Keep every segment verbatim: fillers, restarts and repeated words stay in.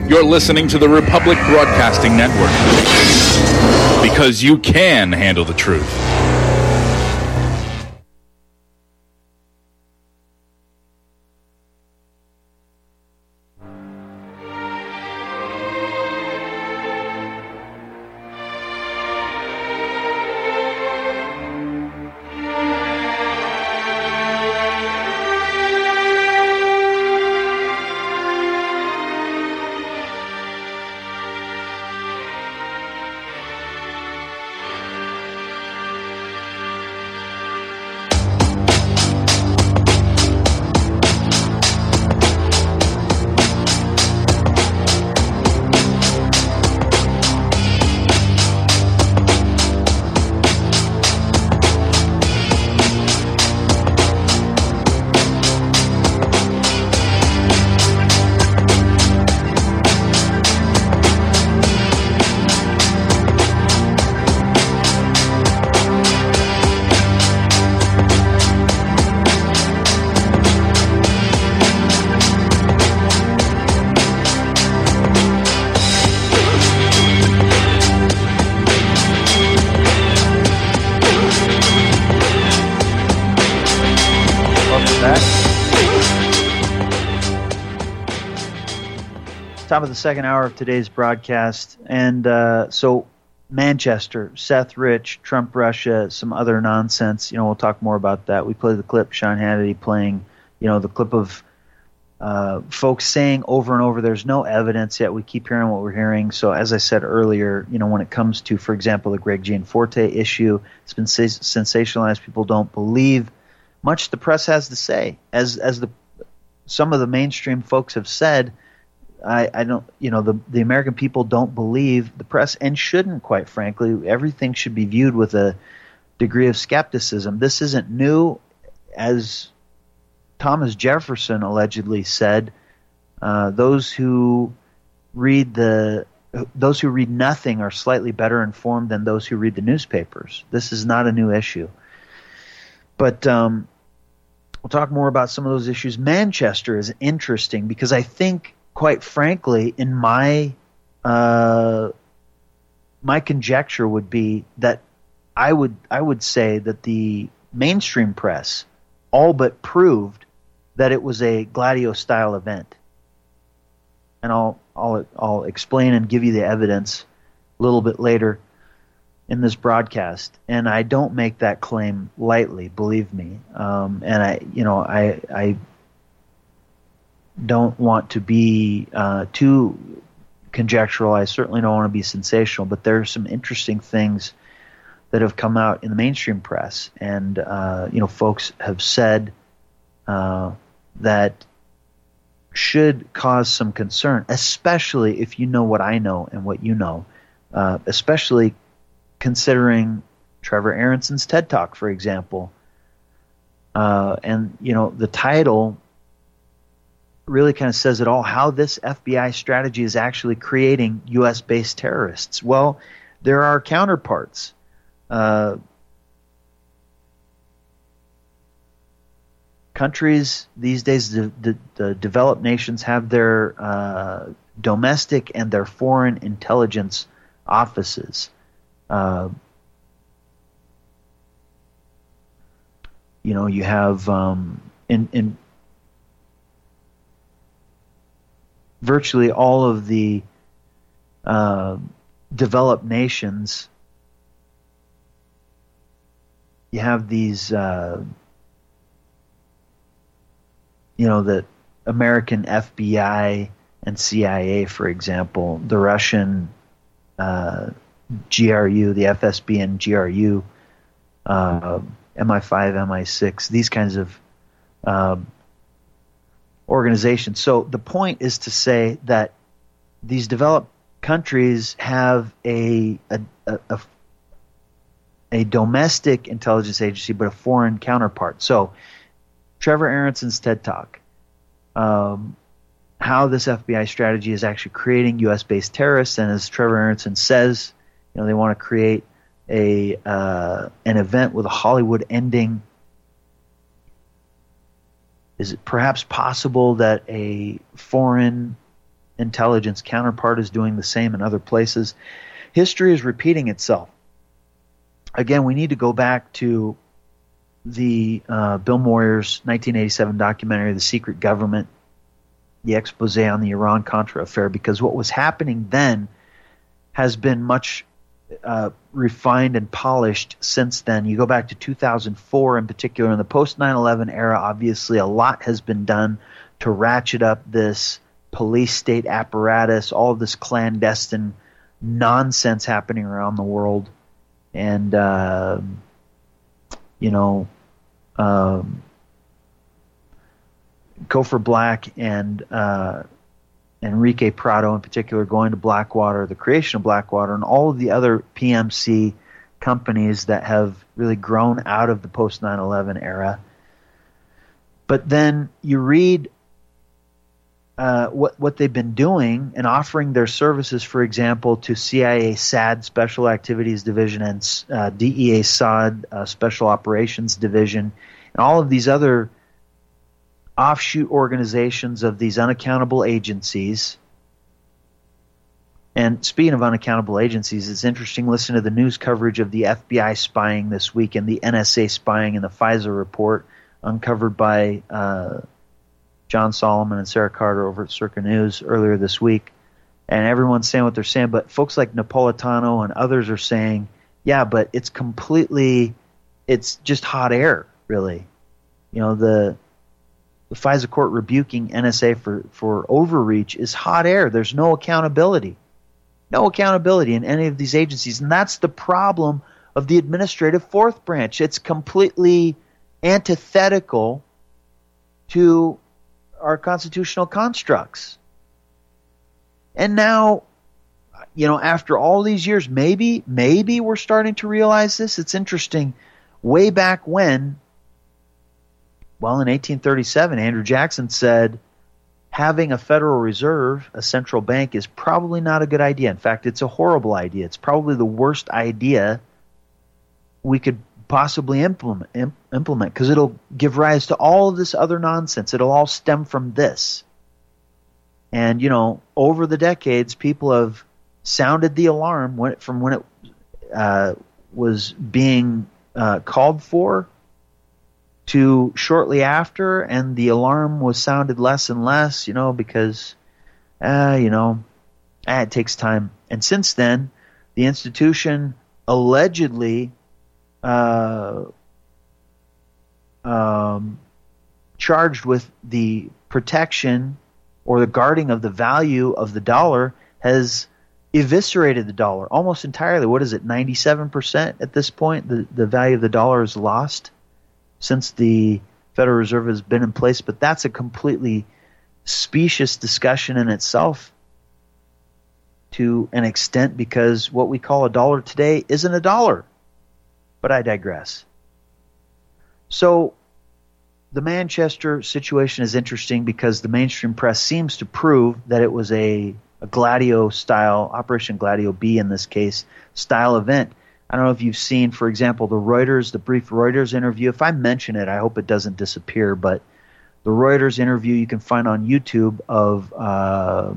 You're listening to the Republic Broadcasting Network, because you can handle the truth. Top of the second hour of today's broadcast. And uh, so Manchester, Seth Rich, Trump Russia, some other nonsense. You know, we'll talk more about that. We played the clip, Sean Hannity playing, you know, the clip of uh, folks saying over and over, there's no evidence yet. We keep hearing what we're hearing. So as I said earlier, you know, when it comes to, for example, the Greg Gianforte issue, it's been sensationalized. People don't believe much the press has to say. As as the some of the mainstream folks have said, I, I don't, you know, the, the American people don't believe the press and shouldn't, quite frankly. Everything should be viewed with a degree of skepticism. This isn't new. As Thomas Jefferson allegedly said, uh, those who read the those who read nothing are slightly better informed than those who read the newspapers. This is not a new issue. But um, we'll talk more about some of those issues. Manchester is interesting because I think, quite frankly, in my uh, my conjecture would be that I would I would say that the mainstream press all but proved that it was a Gladio-style event, and I'll I'll I'll explain and give you the evidence a little bit later in this broadcast. And I don't make that claim lightly, believe me. Um, and I you know I I. don't want to be uh, too conjectural. I certainly don't want to be sensational, but there are some interesting things that have come out in the mainstream press, and uh, you know, folks have said uh, that should cause some concern, especially if you know what I know and what you know, uh, especially considering Trevor Aaronson's TED Talk, for example, uh, and you know, the title really kind of says it all, how this F B I strategy is actually creating U S-based terrorists. Well, there are counterparts. Uh, countries these days, the, the, the developed nations have their uh, domestic and their foreign intelligence offices. Uh, you know, you have um, in in virtually all of the uh, developed nations, you have these, uh, you know, the American F B I and C I A, for example, the Russian uh, G R U, the F S B and G R U, uh, M I five, M I six, these kinds of uh, organizations. So the point is to say that these developed countries have a a, a, a a domestic intelligence agency, but a foreign counterpart. So Trevor Aaronson's TED Talk, um, how this F B I strategy is actually creating U S-based terrorists, and as Trevor Aronson says, you know, they want to create a uh, an event with a Hollywood ending. Is it perhaps possible that a foreign intelligence counterpart is doing the same in other places. History is repeating itself. Again, we need to go back to the uh, Bill Moyers nineteen eighty-seven documentary, The Secret Government, the expose on the Iran-Contra affair, because what was happening then has been much uh, refined and polished since then. You go back to two thousand four in particular, in the post nine eleven era, obviously a lot has been done to ratchet up this police state apparatus, all of this clandestine nonsense happening around the world. And, uh, you know, um, Cofer Black and uh, Enrique Prado in particular going to Blackwater, the creation of Blackwater, and all of the other P M C companies that have really grown out of the post nine eleven era. But then you read uh, what what they've been doing and offering their services, for example, to C I A S A D Special Activities Division and uh, D E A S A D uh, Special Operations Division, and all of these other offshoot organizations of these unaccountable agencies. And speaking of unaccountable agencies, it's interesting to listen to the news coverage of the F B I spying this week and the N S A spying in the FISA report uncovered by uh, John Solomon and Sarah Carter over at Circa News earlier this week. And everyone's saying what they're saying, but folks like Napolitano and others are saying, yeah, but it's completely, it's just hot air, really. You know, the the FISA court rebuking N S A for, for overreach is hot air. There's no accountability. No accountability in any of these agencies. And that's the problem of the administrative fourth branch. It's completely antithetical to our constitutional constructs. And now, you know, after all these years, maybe, maybe we're starting to realize this. It's interesting. Way back when, well, in eighteen thirty-seven, Andrew Jackson said having a Federal Reserve, a central bank, is probably not a good idea. In fact, it's a horrible idea. It's probably the worst idea we could possibly implement implement because it'll give rise to all of this other nonsense. It'll all stem from this. And, you know, over the decades, people have sounded the alarm when, from when it uh, was being uh, called for to shortly after, and the alarm was sounded less and less, you know, because, uh, you know, eh, it takes time. And since then, the institution allegedly uh, um, charged with the protection or the guarding of the value of the dollar has eviscerated the dollar almost entirely. What is it, ninety-seven percent at this point? The, the value of the dollar is lost since the Federal Reserve has been in place, but that's a completely specious discussion in itself to an extent, because what we call a dollar today isn't a dollar. But I digress. So the Manchester situation is interesting because the mainstream press seems to prove that it was a, a Gladio-style, Operation Gladio B in this case, style event. I don't know if you've seen, for example, the Reuters, the brief Reuters interview. If I mention it, I hope it doesn't disappear, but the Reuters interview you can find on YouTube of uh,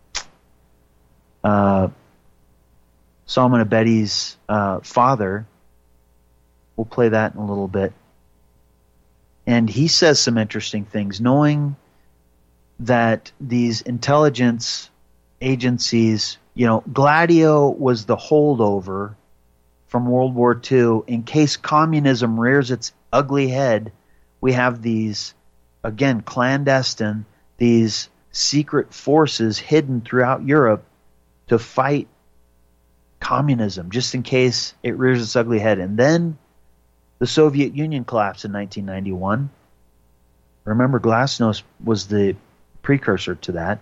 uh, Salman Abedi's uh, father. We'll play that in a little bit. And he says some interesting things, knowing that these intelligence agencies, you know, Gladio was the holdover from World War Two. In case communism rears its ugly head, we have these, again, clandestine, these secret forces hidden throughout Europe to fight communism, just in case it rears its ugly head. And then the Soviet Union collapsed in nineteen ninety-one. Remember, Glasnost was the precursor to that.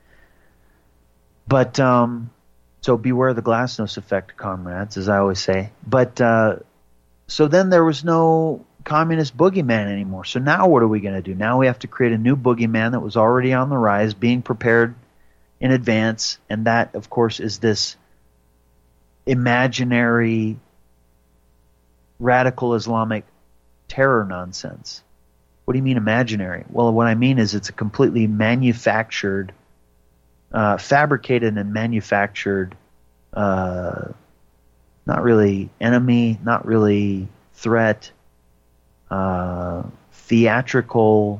But, um, so beware the Glasnost effect, comrades, as I always say. But, uh, so then there was no communist boogeyman anymore. So now what are we going to do? Now we have to create a new boogeyman that was already on the rise, being prepared in advance. And that, of course, is this imaginary radical Islamic terror nonsense. What do you mean imaginary? Well, what I mean is it's a completely manufactured uh, fabricated and manufactured, uh, not really enemy, not really threat, uh, theatrical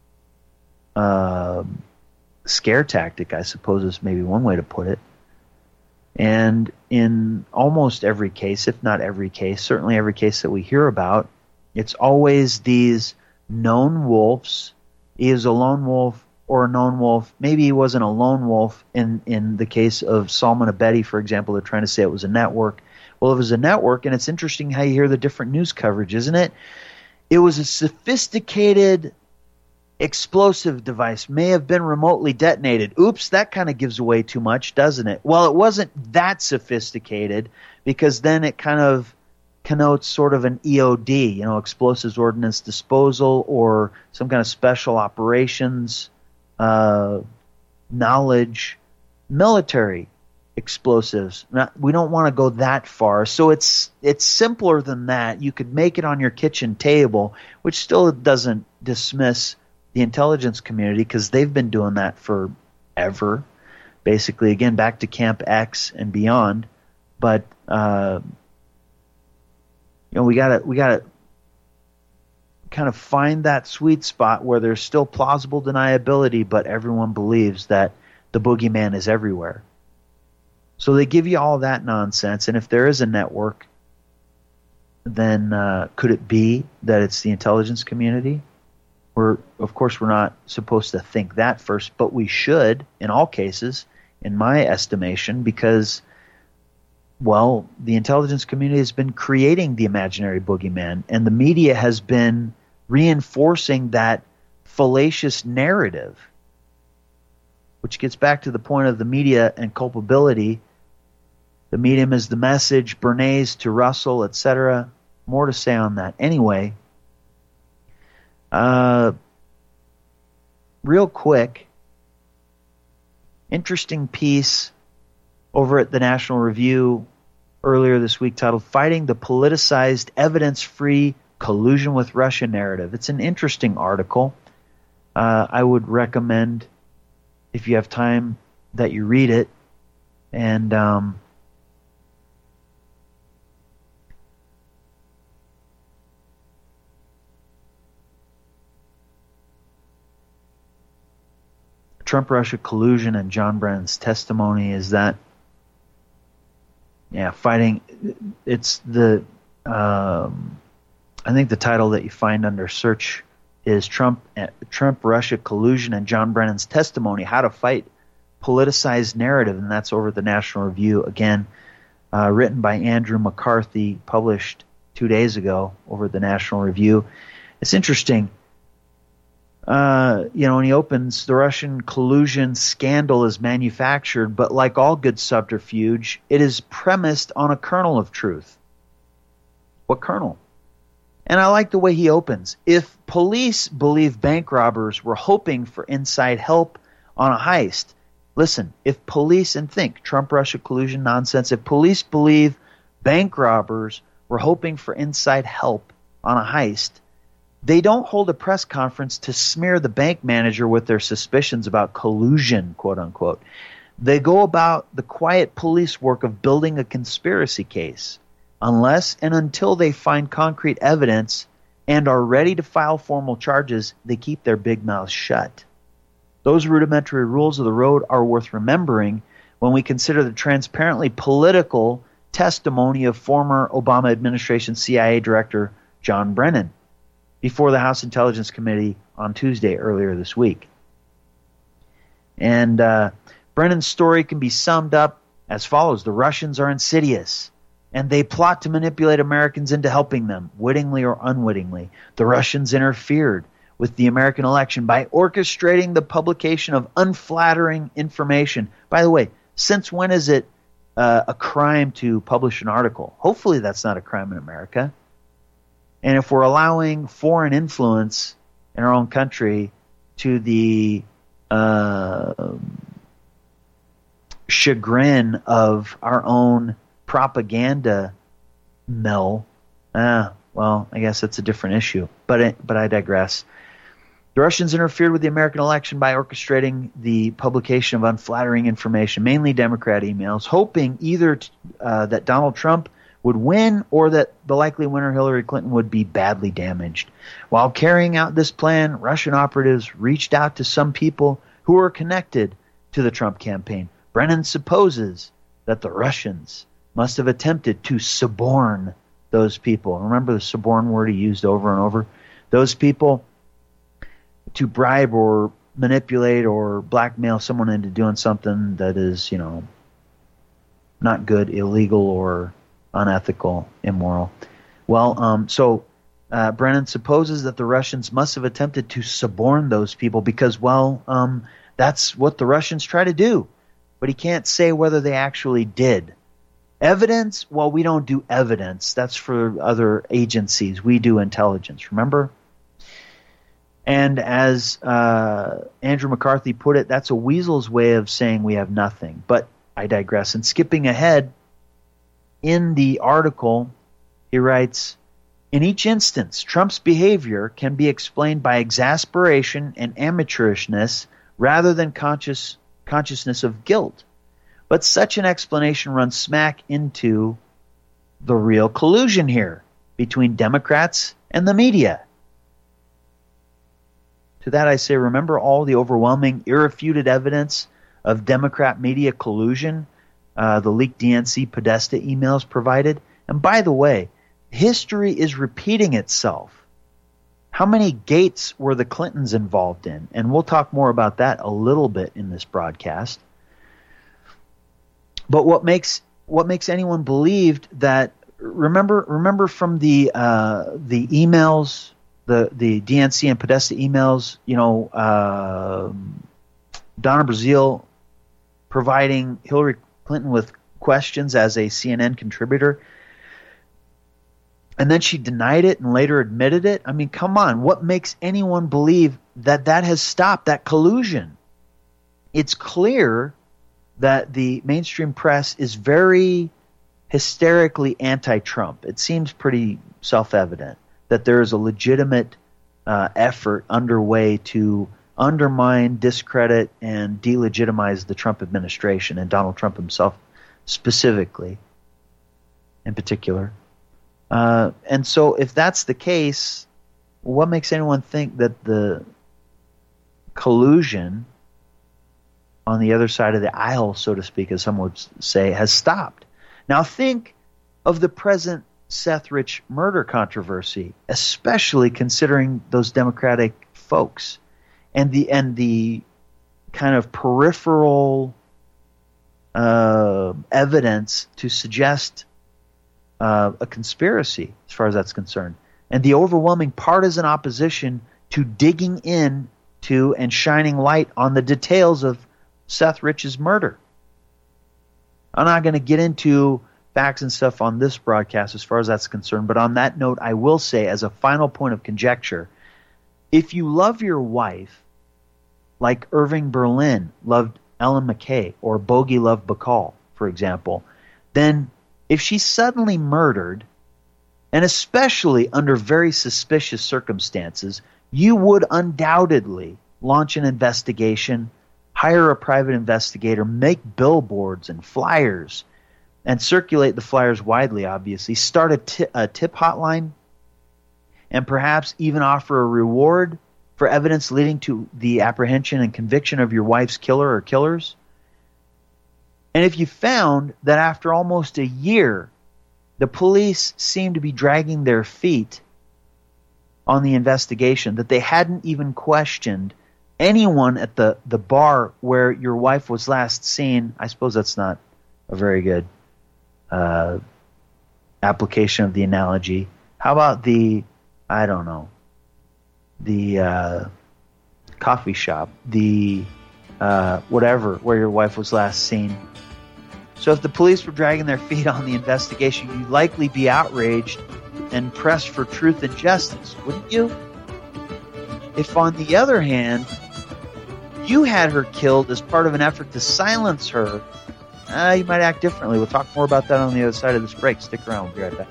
uh, scare tactic, I suppose is maybe one way to put it. And in almost every case, if not every case, certainly every case that we hear about, it's always these known wolves. He is a lone wolf or a known wolf. Maybe he wasn't a lone wolf in, in the case of Salman Abedi, for example. They're trying to say it was a network. Well, it was a network, and it's interesting how you hear the different news coverage, isn't it? It was a sophisticated explosive device, may have been remotely detonated. Oops, that kind of gives away too much, doesn't it? Well, it wasn't that sophisticated, because then it kind of connotes sort of an E O D, you know, explosives ordnance disposal, or some kind of special operations uh, knowledge, military explosives. Not, we don't want to go that far. So it's it's simpler than that. You could make it on your kitchen table, which still doesn't dismiss the intelligence community, because they've been doing that forever, basically, again, back to Camp X and beyond. But uh, you know, we gotta we gotta kind of find that sweet spot where there's still plausible deniability, but everyone believes that the boogeyman is everywhere. So they give you all that nonsense, and if there is a network, then uh, could it be that it's the intelligence community? We're, of course, we're not supposed to think that first, but we should in all cases, in my estimation, because, well, the intelligence community has been creating the imaginary boogeyman, and the media has been reinforcing that fallacious narrative, which gets back to the point of the media and culpability. The medium is the message, Bernays to Russell, et cetera. More to say on that. Anyway, Uh, real quick, interesting piece over at the National Review earlier this week titled "Fighting the Politicized Evidence-Free Collusion with Russia Narrative." It's an interesting article. Uh, I would recommend, if you have time, that you read it. And um, Trump-Russia collusion and John Brennan's testimony is that, yeah, fighting, it's the, um, I think the title that you find under search is Trump, Trump-Russia collusion and John Brennan's testimony, how to fight politicized narrative, and that's over at the National Review, again, uh, written by Andrew McCarthy, published two days ago over at the National Review. It's interesting. Uh, you know, when he opens, the Russian collusion scandal is manufactured, but like all good subterfuge, it is premised on a kernel of truth. What kernel? And I like the way he opens. If police believe bank robbers were hoping for inside help on a heist, listen, if police, and think, Trump-Russia collusion nonsense, if police believe bank robbers were hoping for inside help on a heist, they don't hold a press conference to smear the bank manager with their suspicions about collusion, quote unquote. They go about the quiet police work of building a conspiracy case. Unless and until they find concrete evidence and are ready to file formal charges, they keep their big mouths shut. Those rudimentary rules of the road are worth remembering when we consider the transparently political testimony of former Obama administration C I A Director John Brennan before the House Intelligence Committee on Tuesday earlier this week. And uh, Brennan's story can be summed up as follows. The Russians are insidious, and they plot to manipulate Americans into helping them, wittingly or unwittingly. The Russians interfered with the American election by orchestrating the publication of unflattering information. By the way, since when is it uh, a crime to publish an article? Hopefully that's not a crime in America. And if we're allowing foreign influence in our own country to the uh, chagrin of our own propaganda mill, uh, well, I guess that's a different issue. But it, but I digress. The Russians interfered with the American election by orchestrating the publication of unflattering information, mainly Democrat emails, hoping either t- uh, that Donald Trump would win or that the likely winner, Hillary Clinton, would be badly damaged. While carrying out this plan, Russian operatives reached out to some people who were connected to the Trump campaign. Brennan supposes that the Russians must have attempted to suborn those people. Remember the suborn word he used over and over? Those people to bribe or manipulate or blackmail someone into doing something that is, you know, not good, illegal, or unethical, immoral. Well, um, so uh, Brennan supposes that the Russians must have attempted to suborn those people because, well, um, that's what the Russians try to do. But he can't say whether they actually did. Evidence? Well, we don't do evidence. That's for other agencies. We do intelligence, remember? And as uh, Andrew McCarthy put it, that's a weasel's way of saying we have nothing. But I digress. And skipping ahead, in the article, he writes, in each instance, Trump's behavior can be explained by exasperation and amateurishness rather than conscious consciousness of guilt. But such an explanation runs smack into the real collusion here between Democrats and the media. To that I say, remember all the overwhelming, irrefuted evidence of Democrat media collusion uh, the leaked D N C Podesta emails provided? And by the way, history is repeating itself. How many gates were the Clintons involved in? And we'll talk more about that a little bit in this broadcast. But what makes what makes anyone believe that? Remember, remember from the uh, the emails, the the D N C and Podesta emails. You know, uh, Donna Brazile providing Hillary Clinton with questions as a C N N contributor, and then she denied it and later admitted it. I mean, come on, what makes anyone believe that that has stopped that collusion? It's clear that the mainstream press is very hysterically anti-Trump. It seems pretty self-evident that there is a legitimate uh, effort underway to undermine, discredit, and delegitimize the Trump administration and Donald Trump himself specifically, in particular. Uh, and so if that's the case, what makes anyone think that the collusion on the other side of the aisle, so to speak, as some would say, has stopped? Now think of the present Seth Rich murder controversy, especially considering those Democratic folks and the and the kind of peripheral uh, evidence to suggest uh, a conspiracy, as far as that's concerned, and the overwhelming partisan opposition to digging in to and shining light on the details of Seth Rich's murder. I'm not going to get into facts and stuff on this broadcast as far as that's concerned, but on that note, I will say as a final point of conjecture, if you love your wife like Irving Berlin loved Ellen McKay or Bogey loved Bacall, for example, then if she's suddenly murdered, and especially under very suspicious circumstances, you would undoubtedly launch an investigation, hire a private investigator, make billboards and flyers, and circulate the flyers widely, obviously, start a, t- a tip hotline, and perhaps even offer a reward for evidence leading to the apprehension and conviction of your wife's killer or killers. And if you found that after almost a year, the police seemed to be dragging their feet on the investigation, that they hadn't even questioned anyone at the, the bar where your wife was last seen, I suppose that's not a very good uh, application of the analogy. How about the, I don't know, the uh, coffee shop, the uh, whatever, where your wife was last seen? So if the police were dragging their feet on the investigation, you'd likely be outraged and pressed for truth and justice, wouldn't you? If, on the other hand, you had her killed as part of an effort to silence her, uh, you might act differently. We'll talk more about that on the other side of this break. Stick around. We'll be right back.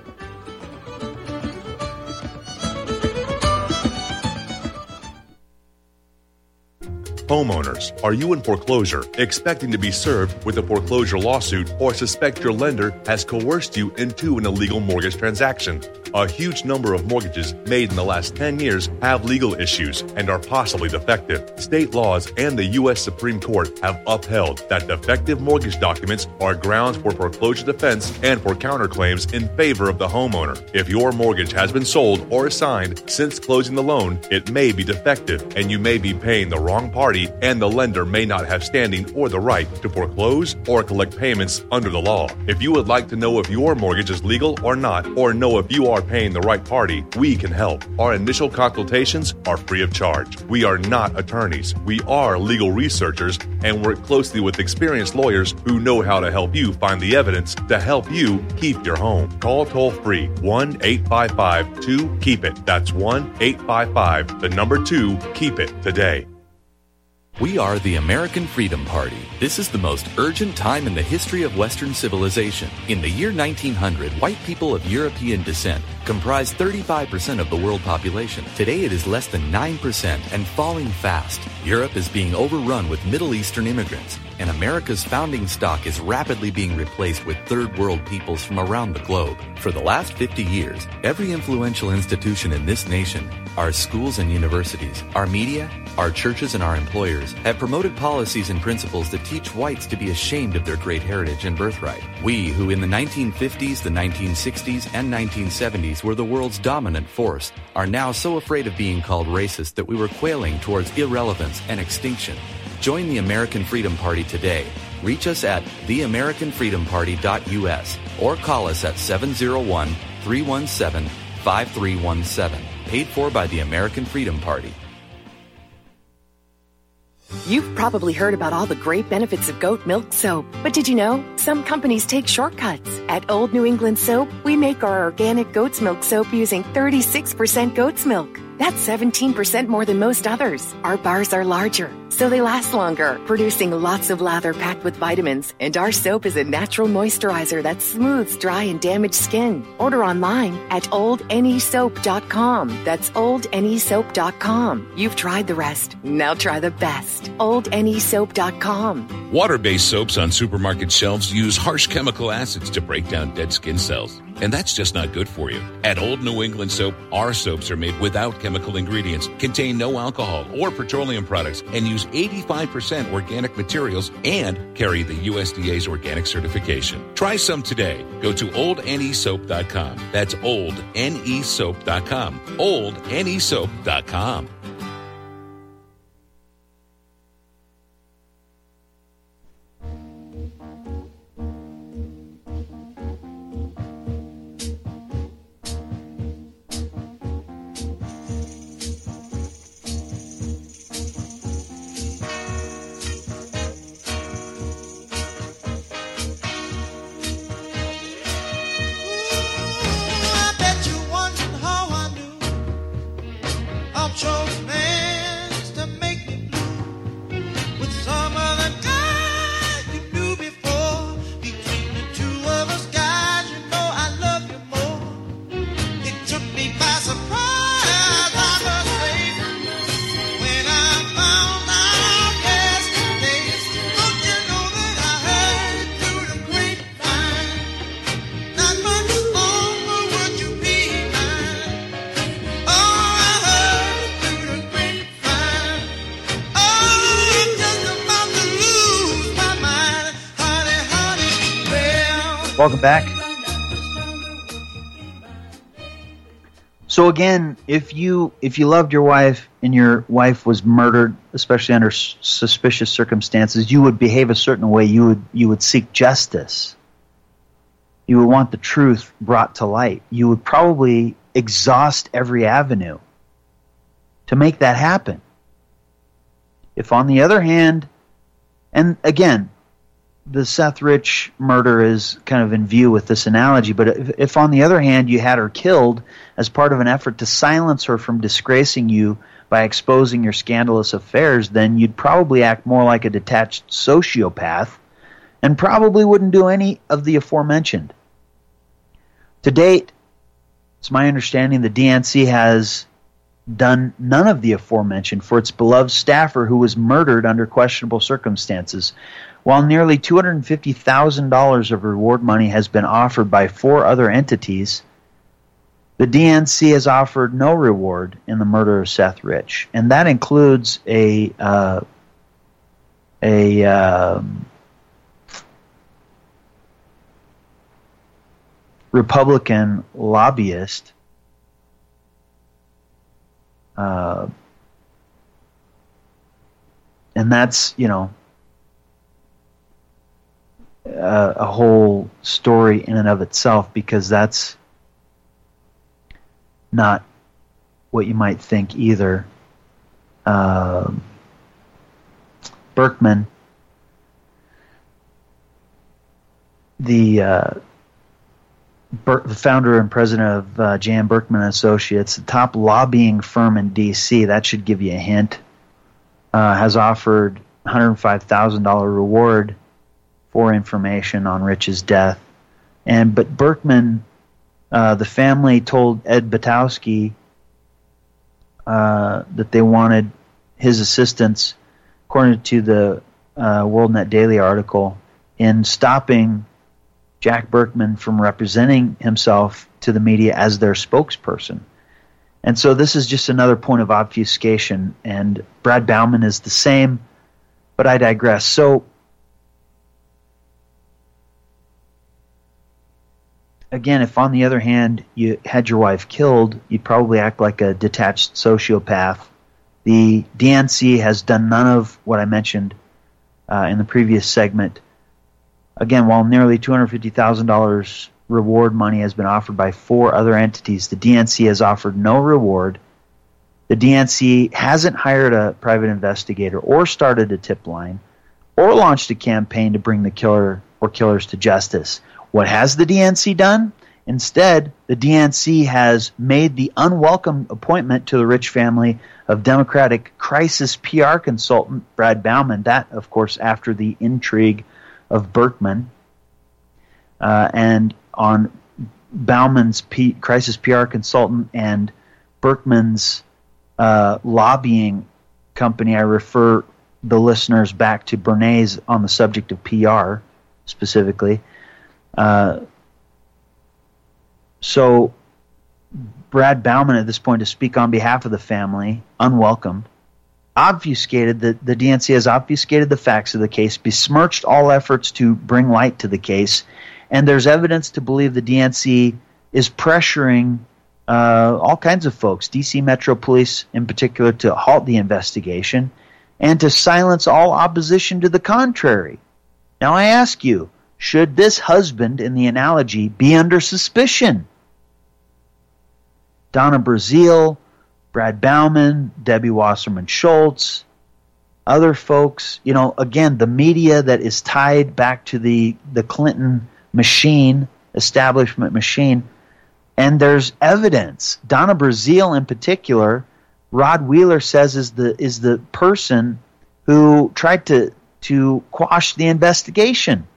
Homeowners, are you in foreclosure, expecting to be served with a foreclosure lawsuit, or suspect your lender has coerced you into an illegal mortgage transaction? A huge number of mortgages made in the last ten years have legal issues and are possibly defective. State laws and the U S Supreme Court have upheld that defective mortgage documents are grounds for foreclosure defense and for counterclaims in favor of the homeowner. If your mortgage has been sold or assigned since closing the loan, it may be defective and you may be paying the wrong party, and the lender may not have standing or the right to foreclose or collect payments under the law. If you would like to know if your mortgage is legal or not, or know if you are paying the right party, we can help. Our initial consultations are free of charge. We are not attorneys. We are legal researchers and work closely with experienced lawyers who know how to help you find the evidence to help you keep your home. Call toll free one eight five five two keep it. That's one eight five five, the number two, keep it today. We are the American Freedom Party. This is the most urgent time in the history of Western civilization. In the year nineteen hundred, white people of European descent comprised thirty-five percent of the world population. Today it is less than nine percent and falling fast. Europe is being overrun with Middle Eastern immigrants, and America's founding stock is rapidly being replaced with third world peoples from around the globe. For the last fifty years, every influential institution in this nation, our schools and universities, our media, our churches and our employers have promoted policies and principles that teach whites to be ashamed of their great heritage and birthright. We, who in the nineteen fifties, the nineteen sixties, and nineteen seventies were the world's dominant force, are now so afraid of being called racist that we were quailing towards irrelevance and extinction. Join the American Freedom Party today. Reach us at the american freedom party dot u s or call us at seven oh one, three one seven, five three one seven. Paid for by the American Freedom Party. You've probably heard about all the great benefits of goat milk soap, but did you know some companies take shortcuts? At Old New England Soap, we make our organic goat's milk soap using thirty-six percent goat's milk. That's seventeen percent more than most others. Our bars are larger, so they last longer, producing lots of lather packed with vitamins. And our soap is a natural moisturizer that smooths dry and damaged skin. Order online at old n e soap dot com. That's old n e soap dot com. You've tried the rest. Now try the best. old n e soap dot com. Water-based soaps on supermarket shelves use harsh chemical acids to break down dead skin cells. And that's just not good for you. At Old New England Soap, our soaps are made without chemical ingredients, contain no alcohol or petroleum products, and use eighty-five percent organic materials and carry the U S D A's organic certification. Try some today. Go to old n e soap dot com. That's old n e soap dot com. old n e soap dot com. Welcome back. So again, if you if you loved your wife and your wife was murdered, especially under s- suspicious circumstances, you would behave a certain way. You would you would seek justice. You would want the truth brought to light. You would probably exhaust every avenue to make that happen. If on the other hand, and again, the Seth Rich murder is kind of in view with this analogy, but if, if on the other hand you had her killed as part of an effort to silence her from disgracing you by exposing your scandalous affairs, then you'd probably act more like a detached sociopath and probably wouldn't do any of the aforementioned. To date, it's my understanding the D N C has done none of the aforementioned for its beloved staffer who was murdered under questionable circumstances. While nearly two hundred fifty thousand dollars of reward money has been offered by four other entities, the D N C has offered no reward in the murder of Seth Rich, and that includes a uh, a um, Republican lobbyist, uh, and that's, you know, a, a whole story in and of itself, because that's not what you might think either. Uh, Berkman, the uh, Ber- the founder and president of uh, Jan Berkman Associates, the top lobbying firm in D C, that should give you a hint, uh, has offered one hundred five thousand dollars reward for information on Rich's death. And but Berkman, uh, the family told Ed Butowski uh, that they wanted his assistance, according to the uh, WorldNet Daily article, in stopping Jack Berkman from representing himself to the media as their spokesperson. And so this is just another point of obfuscation, and Brad Bauman is the same, but I digress. So again, if on the other hand you had your wife killed, you'd probably act like a detached sociopath. The D N C has done none of what I mentioned uh, in the previous segment. Again, while nearly two hundred fifty thousand dollars reward money has been offered by four other entities, the D N C has offered no reward. The D N C hasn't hired a private investigator or started a tip line or launched a campaign to bring the killer or killers to justice. What has the D N C done? Instead, the D N C has made the unwelcome appointment to the Rich family of Democratic crisis P R consultant Brad Bauman. That, of course, after the intrigue of Berkman, uh, and on Bauman's P- crisis P R consultant and Berkman's uh, lobbying company, I refer the listeners back to Bernays on the subject of P R specifically. Uh, so Brad Bauman at this point, to speak on behalf of the family, unwelcomed, obfuscated, the, the D N C has obfuscated the facts of the case, besmirched all efforts to bring light to the case, and there's evidence to believe the D N C is pressuring uh, all kinds of folks, D C Metro Police in particular, to halt the investigation and to silence all opposition to the contrary. Now I ask you, should this husband in the analogy be under suspicion? Donna Brazile, Brad Bauman, Debbie Wasserman Schultz, other folks, you know, again, the media that is tied back to the, the Clinton machine, establishment machine, and there's evidence. Donna Brazile in particular, Rod Wheeler says is the is the person who tried to to quash the investigation.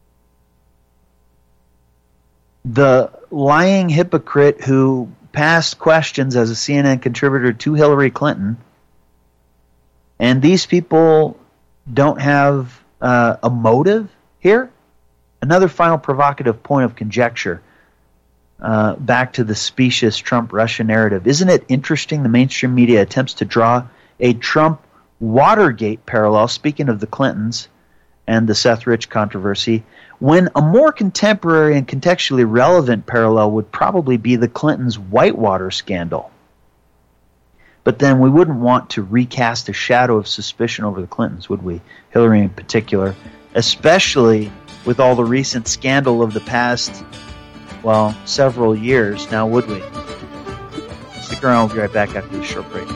The lying hypocrite who passed questions as a C N N contributor to Hillary Clinton, and these people don't have uh, a motive here. Another final provocative point of conjecture, uh, back to the specious Trump-Russia narrative. Isn't it interesting the mainstream media attempts to draw a Trump-Watergate parallel, speaking of the Clintons and the Seth Rich controversy, when a more contemporary and contextually relevant parallel would probably be the Clintons' Whitewater scandal. But then we wouldn't want to recast a shadow of suspicion over the Clintons, would we? Hillary in particular, especially with all the recent scandal of the past, well, several years now, would we? Stick around, we'll be right back after this short break.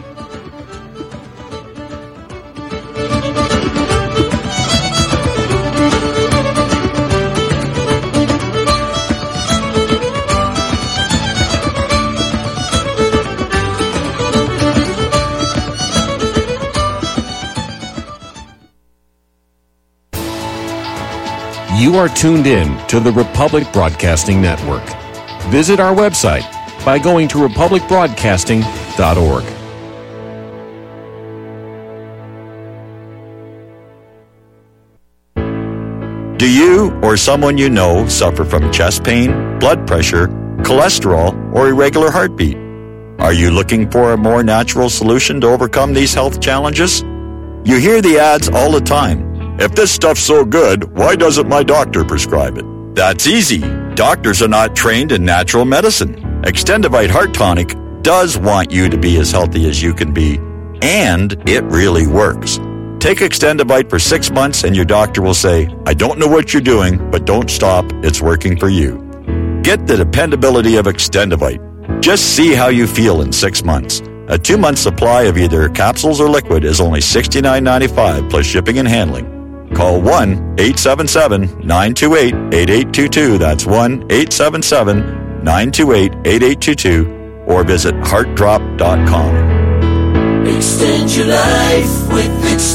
You are tuned in to the Republic Broadcasting Network. Visit our website by going to republic broadcasting dot org. Do you or someone you know suffer from chest pain, blood pressure, cholesterol, or irregular heartbeat? Are you looking for a more natural solution to overcome these health challenges? You hear the ads all the time. If this stuff's so good, why doesn't my doctor prescribe it? That's easy. Doctors are not trained in natural medicine. Extendivite Heart Tonic does want you to be as healthy as you can be, and it really works. Take Extendivite for six months and your doctor will say, I don't know what you're doing, but don't stop. It's working for you. Get the dependability of Extendivite. Just see how you feel in six months. A two-month supply of either capsules or liquid is only sixty-nine ninety-five plus shipping and handling. Call one eight seven seven, nine two eight, eight eight two two. That's one eight seven seven, nine two eight, eight eight two two or visit heart drop dot com. Extend your life with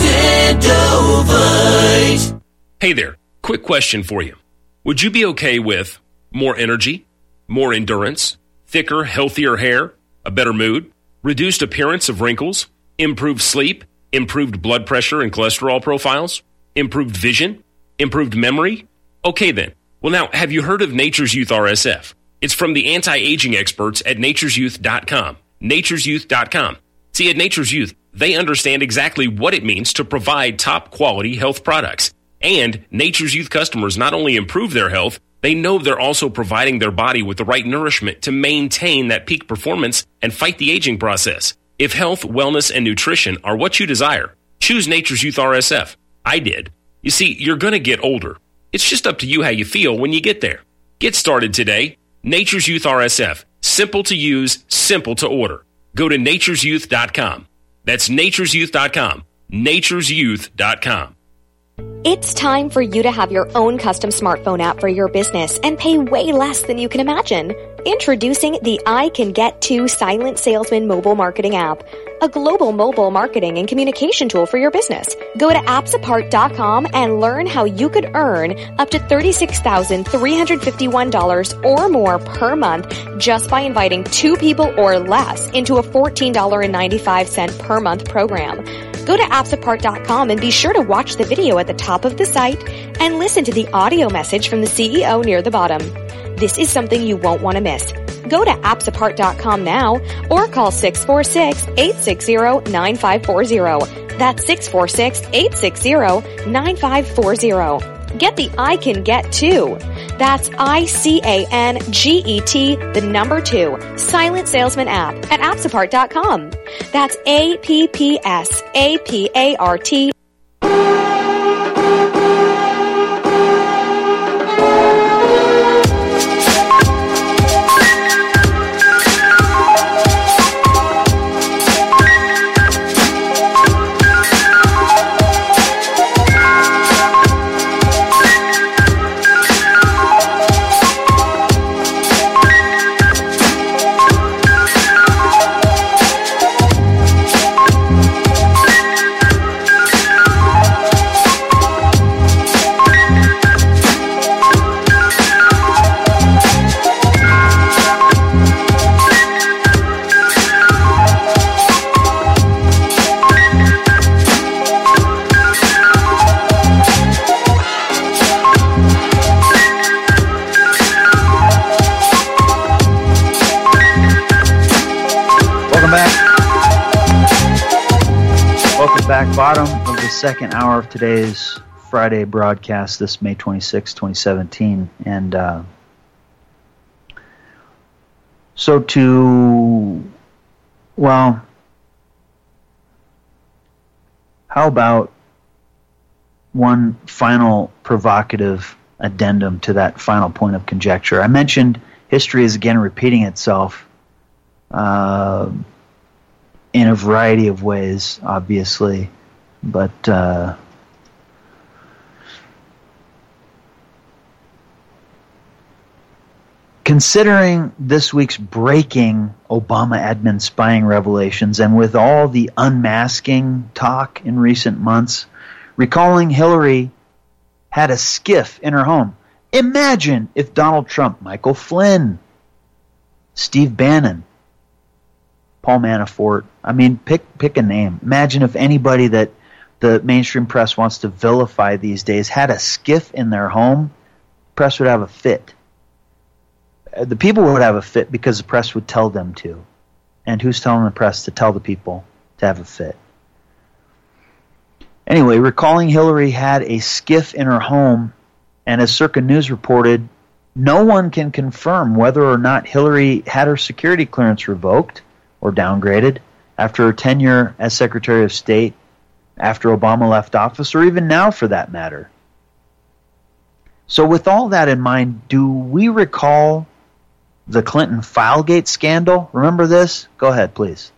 Extendovite. Hey there, quick question for you. Would you be okay with more energy, more endurance, thicker, healthier hair, a better mood, reduced appearance of wrinkles, improved sleep, improved blood pressure and cholesterol profiles, improved vision, improved memory? Okay then. Well now, have you heard of Nature's Youth R S F? It's from the anti-aging experts at natures youth dot com. natures youth dot com. See, at Nature's Youth, they understand exactly what it means to provide top-quality health products. And Nature's Youth customers not only improve their health, they know they're also providing their body with the right nourishment to maintain that peak performance and fight the aging process. If health, wellness, and nutrition are what you desire, choose Nature's Youth R S F. I did. You see, you're going to get older. It's just up to you how you feel when you get there. Get started today. Nature's Youth R S F. Simple to use, simple to order. Go to natures youth dot com. That's natures youth dot com. natures youth dot com. It's time for you to have your own custom smartphone app for your business and pay way less than you can imagine. Introducing the I Can Get To Silent Salesman mobile marketing app, a global mobile marketing and communication tool for your business. Go to apps apart dot com and learn how you could earn up to thirty-six thousand three hundred fifty-one dollars or more per month just by inviting two people or less into a fourteen dollars and ninety-five cents per month program. Go to apps apart dot com and be sure to watch the video at the top of the site and listen to the audio message from the C E O near the bottom. This is something you won't want to miss. Go to apps apart dot com now or call six four six, eight six zero, nine five four zero. That's six four six, eight six zero, nine five four zero. Get the I Can Get To. That's I C A N G E T, the number two, Silent Salesman app at apps apart dot com. That's A P P S A P A R T. Bottom of the second hour of today's Friday broadcast, this May twenty-sixth, twenty seventeen. And uh, so to, well, how about one final provocative addendum to that final point of conjecture? I mentioned history is again repeating itself uh, in a variety of ways, obviously. But uh, considering this week's breaking Obama admin spying revelations and with all the unmasking talk in recent months, recalling Hillary had a skiff in her home. Imagine if Donald Trump, Michael Flynn, Steve Bannon, Paul Manafort, I mean, pick pick a name. Imagine if anybody that the the mainstream press wants to vilify these days, had a skiff in their home, press would have a fit. The people would have a fit because the press would tell them to. And who's telling the press to tell the people to have a fit? Anyway, recalling Hillary had a skiff in her home, and as Circa News reported, no one can confirm whether or not Hillary had her security clearance revoked or downgraded after her tenure as Secretary of State, after Obama left office, or even now for that matter. So with all that in mind, do we recall the Clinton Filegate scandal? Remember this? Go ahead, please.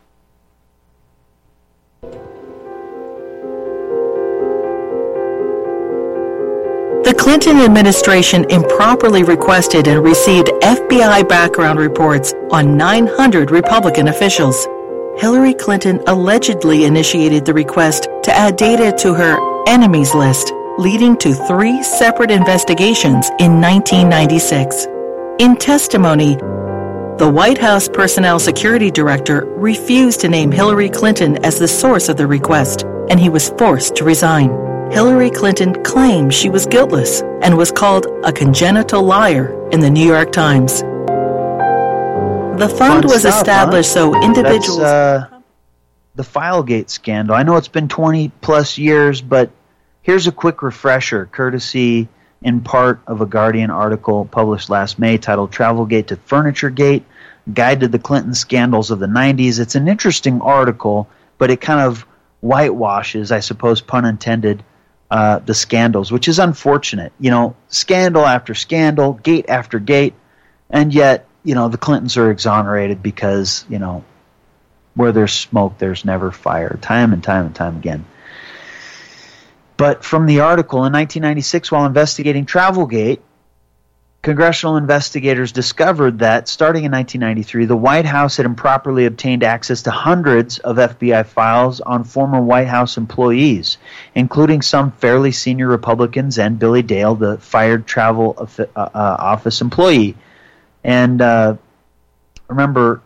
The Clinton administration improperly requested and received F B I background reports on nine hundred Republican officials. Hillary Clinton allegedly initiated the request to add data to her enemies list, leading to three separate investigations in nineteen ninety-six. In testimony, the White House Personnel Security Director refused to name Hillary Clinton as the source of the request, and he was forced to resign. Hillary Clinton claimed she was guiltless and was called a congenital liar in the New York Times. The fund Fun was stuff, established huh? so individuals... That's, uh, the Filegate scandal. I know it's been twenty plus years, but here's a quick refresher, courtesy in part of a Guardian article published last May titled Travelgate to Furnituregate, Guide to the Clinton Scandals of the nineties. It's an interesting article, but it kind of whitewashes, I suppose, pun intended, uh, the scandals, which is unfortunate. You know, scandal after scandal, gate after gate, and yet, you know, the Clintons are exonerated because, you know, where there's smoke, there's never fire, time and time and time again. But from the article, in nineteen ninety-six, while investigating Travelgate, congressional investigators discovered that, starting in nineteen ninety-three, the White House had improperly obtained access to hundreds of F B I files on former White House employees, including some fairly senior Republicans and Billy Dale, the fired travel uh, uh, office employee. And uh, remember,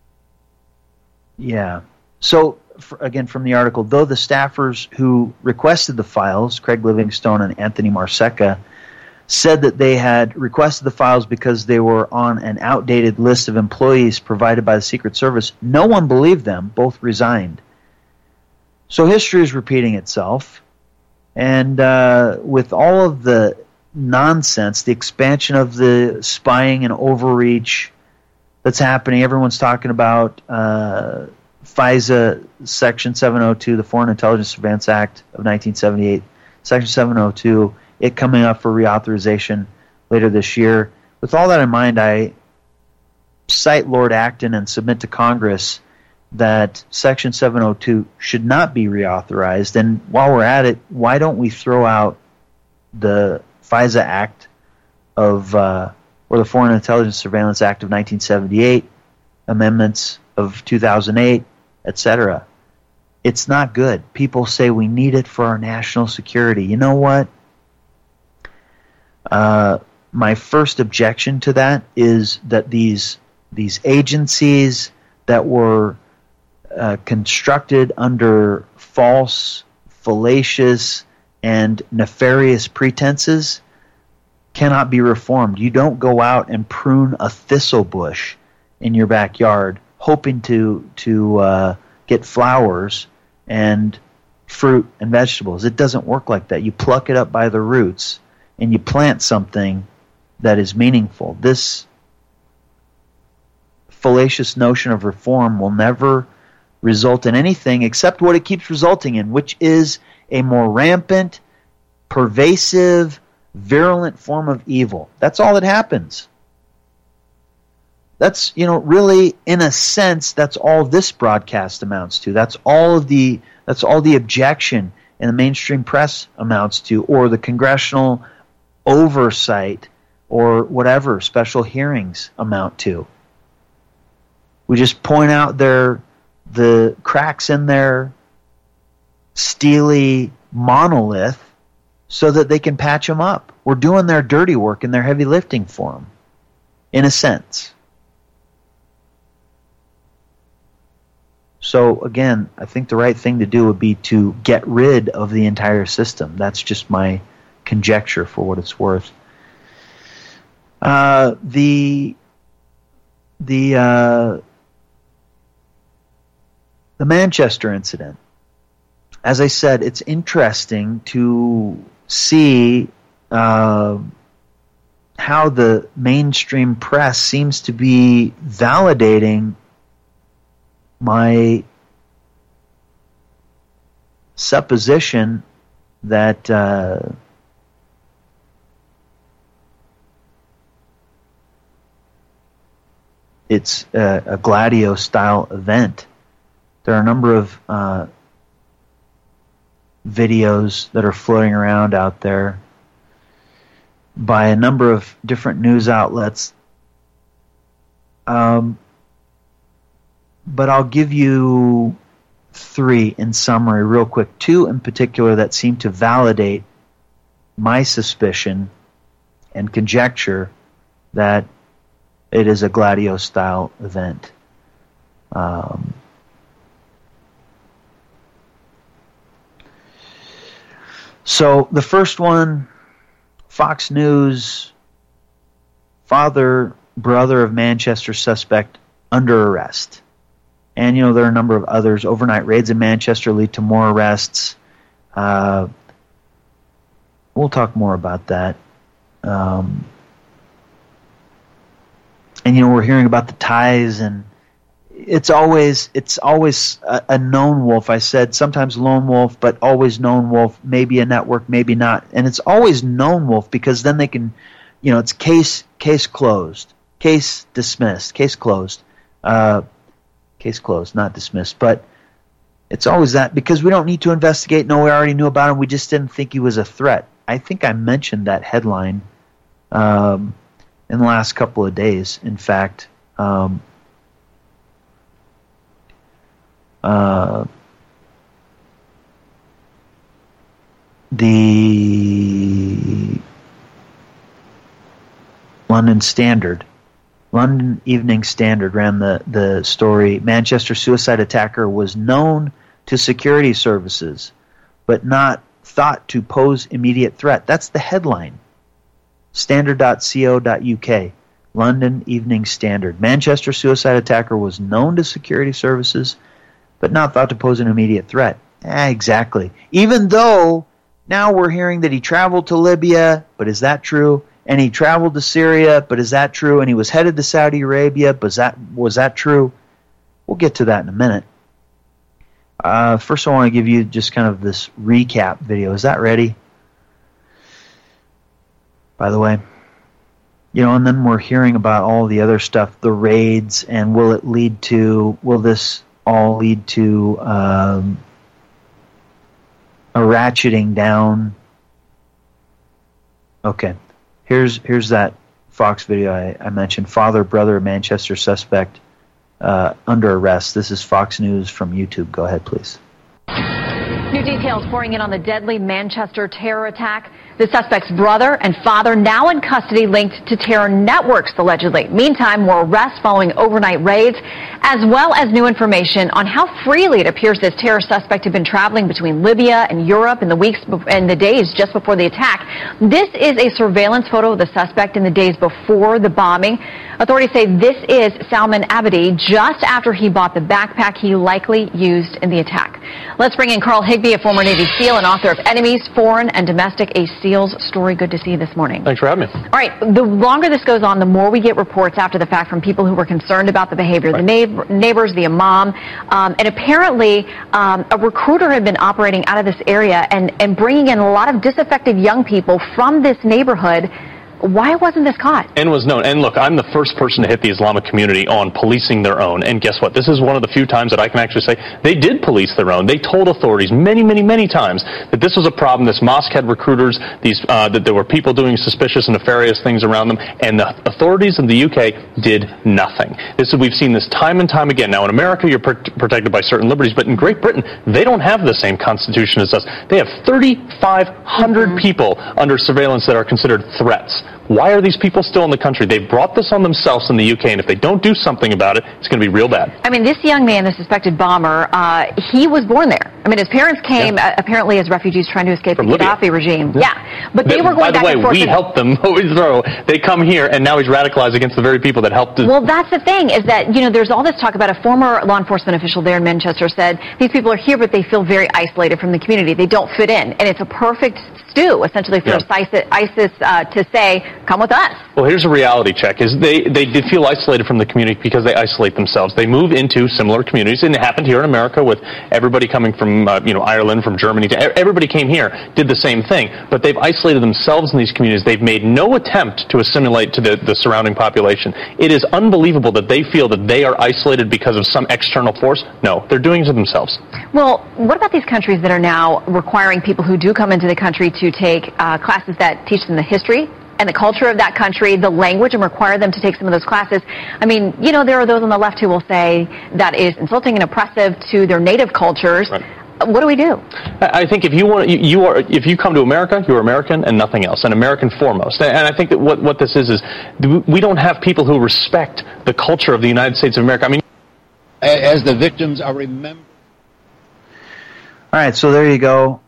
yeah, so for, again from the article, though the staffers who requested the files, Craig Livingstone and Anthony Marseca, said that they had requested the files because they were on an outdated list of employees provided by the Secret Service, no one believed them. Both resigned. So history is repeating itself. And uh, with all of the nonsense, the expansion of the spying and overreach that's happening, everyone's talking about uh, FISA Section seven oh two, the Foreign Intelligence Surveillance Act of nineteen seventy-eight, Section seven oh two, it coming up for reauthorization later this year. With all that in mind, I cite Lord Acton and submit to Congress that Section seven oh two should not be reauthorized. And while we're at it, why don't we throw out the FISA Act of, uh, or the Foreign Intelligence Surveillance Act of nineteen seventy-eight, amendments of two thousand eight, et cetera. It's not good. People say we need it for our national security. You know what? Uh, my first objection to that is that these these agencies that were uh, constructed under false, fallacious, and nefarious pretenses cannot be reformed. You don't go out and prune a thistle bush in your backyard hoping to to uh, get flowers and fruit and vegetables. It doesn't work like that. You pluck it up by the roots and you plant something that is meaningful. This fallacious notion of reform will never result in anything except what it keeps resulting in, which is a more rampant, pervasive, virulent form of evil. That's all that happens. That's, you know, really, in a sense, that's all this broadcast amounts to. That's all of the that's all the objection in the mainstream press amounts to, or the congressional oversight or whatever special hearings amount to. We just point out their the cracks in their steely monolith so that they can patch them up. We're doing their dirty work and their heavy lifting for them, in a sense. So again, I think the right thing to do would be to get rid of the entire system. That's just my conjecture for what it's worth. Uh, the the uh, the Manchester incident. As I said, it's interesting to see uh, how the mainstream press seems to be validating my supposition that uh, it's a, a Gladio-style event. There are a number of uh, videos that are floating around out there by a number of different news outlets. Um, but I'll give you three in summary real quick. Two in particular that seem to validate my suspicion and conjecture that it is a Gladio-style event. Um, so the first one, Fox News, father, brother of Manchester suspect under arrest. And, you know, there are a number of others. Overnight raids in Manchester lead to more arrests. Uh, we'll talk more about that. Um, and, you know, we're hearing about the ties, and it's always it's always a, a known wolf. I said sometimes lone wolf, but always known wolf, maybe a network, maybe not. And it's always known wolf because then they can, you know, it's case case closed, case dismissed, case closed. Uh Case closed, not dismissed. But it's always that because we don't need to investigate. No, we already knew about him. We just didn't think he was a threat. I think I mentioned that headline um, in the last couple of days. In fact, um, uh, the London Standard London Evening Standard ran the, the story, Manchester suicide attacker was known to security services, but not thought to pose immediate threat. That's the headline. standard dot co dot U K, London Evening Standard. Manchester suicide attacker was known to security services, but not thought to pose an immediate threat. Eh, exactly. Even though now we're hearing that he traveled to Libya, but is that true? And he traveled to Syria, but is that true? And he was headed to Saudi Arabia, but was that, was that true? We'll get to that in a minute. Uh, first, I want to give you just kind of this recap video. Is that ready? By the way. You know, and then we're hearing about all the other stuff, the raids, and will it lead to, will this all lead to um, a ratcheting down? Okay. Here's here's that Fox video I, I mentioned. Father, brother, Manchester suspect uh, under arrest. This is Fox News from YouTube. Go ahead, please. New details pouring in on the deadly Manchester terror attack. The suspect's brother and father now in custody linked to terror networks, allegedly. Meantime, more arrests following overnight raids, as well as new information on how freely it appears this terror suspect had been traveling between Libya and Europe in the weeks and the days just before the attack. This is a surveillance photo of the suspect in the days before the bombing. Authorities say this is Salman Abedi just after he bought the backpack he likely used in the attack. Let's bring in Carl Higbee, a former Navy SEAL and author of Enemies, Foreign and Domestic, a SEAL's Story. Good to see you this morning. Thanks for having me. All right, the longer this goes on, the more we get reports after the fact from people who were concerned about the behavior, right. the neighbor, neighbors, the imam, um, and apparently um, a recruiter had been operating out of this area and, and bringing in a lot of disaffected young people from this neighborhood. Why wasn't this caught? And was known. And look, I'm the first person to hit the Islamic community on policing their own. And guess what? This is one of the few times that I can actually say they did police their own. They told authorities many, many, many times that this was a problem. This mosque had recruiters, these uh, that there were people doing suspicious and nefarious things around them. And the authorities in the U K did nothing. This is, we've seen this time and time again. Now, in America, you're pr- protected by certain liberties. But in Great Britain, they don't have the same constitution as us. They have thirty-five hundred mm-hmm. people under surveillance that are considered threats. Why are these people still in the country? They brought this on themselves in the U K, and if they don't do something about it, it's going to be real bad. I mean, this young man, the suspected bomber, uh, he was born there. I mean, his parents came yeah. uh, apparently as refugees trying to escape From the Libya. Gaddafi regime. Yeah. yeah. But they, they were going back and forth. By the way, we and... helped them overthrow. They come here, and now he's radicalized against the very people that helped us. Well, that's the thing, is that, you know, there's all this talk about a former law enforcement official there in Manchester said, these people are here, but they feel very isolated from the community. They don't fit in. And it's a perfect stew, essentially, for yeah. ISIS uh, to say, come with us. Well, here's a reality check, is they, they did feel isolated from the community because they isolate themselves. They move into similar communities, and it happened here in America with everybody coming from, uh, you know, Ireland, from Germany. To, everybody came here, did the same thing, but they've isolated themselves in these communities. They've made no attempt to assimilate to the, the surrounding population. It is unbelievable that they feel that they are isolated because of some external force. No, they're doing it to themselves. Well, what about these countries that are now requiring people who do come into the country to take uh, classes that teach them the history and the culture of that country, the language, and require them to take some of those classes? I mean, you know, there are those on the left who will say that is insulting and oppressive to their native cultures. Right. What do we do? I think if you want, you, you are, if you come to America, you're American and nothing else, and American foremost. And I think that what, what this is is we don't have people who respect the culture of the United States of America. I mean, as the victims are remembered. All right, so there you go.